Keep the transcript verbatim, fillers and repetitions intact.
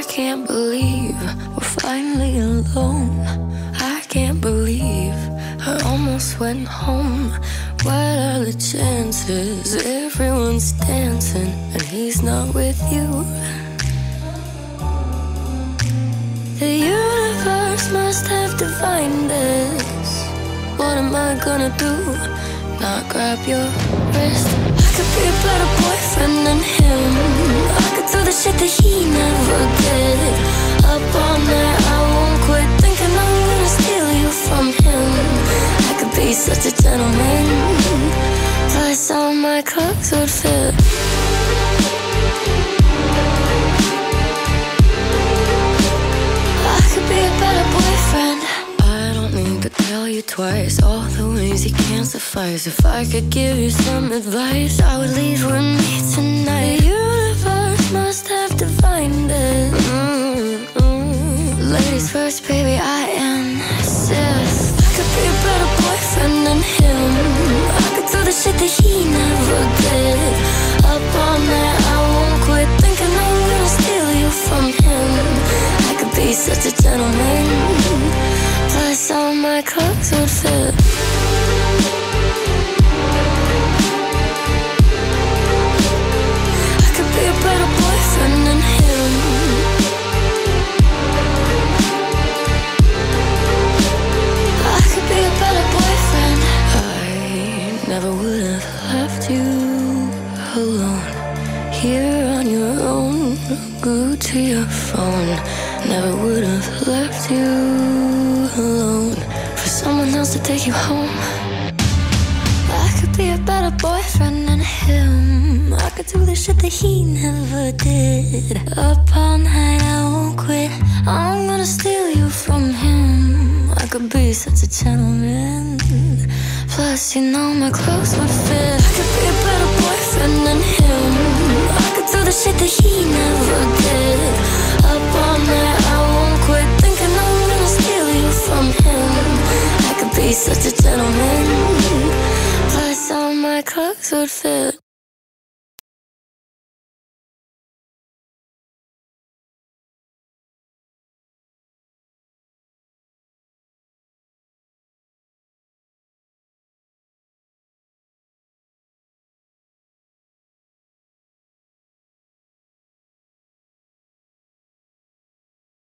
can't believe we're finally alone. I can't believe I almost went home. What are the chances? Everyone's dancing and he's not with you. The universe must have divined this. What am I gonna do? Not grab your wrist. I could be a better boyfriend than him. I could do the shit that he never did. Up all night, I won't quit thinking I'm gonna steal you from him. I could be such a gentleman, plus all my clothes would fit. I could be a better boyfriend. I don't need to tell you twice all the ways you can't suffice. If I could give you some advice, I would leave with me tonight. The universe must have divined it. Mm-hmm. Ladies first, baby, I insist. I could be a better boyfriend than him. I could do the shit that he never did. Up all night, I won't quit thinking I'm gonna steal you from him. I could be such a gentleman, plus all my clothes would fit. I could be a better boyfriend than him. I could be a better boyfriend. I never would have left you alone, here on your own. Grew to your phone. Never would have left you alone for someone else to take you home. I could be a better boyfriend than him. I could do the shit that he never did. Up all night, I won't quit. I'm gonna steal you from him. I could be such a gentleman, plus you know my clothes would fit. I could be a better boyfriend than him. I could do the shit that he never did. Up all night, I won't quit thinking I'm gonna steal you from him. I could be such a gentleman, plus all my clothes would fit.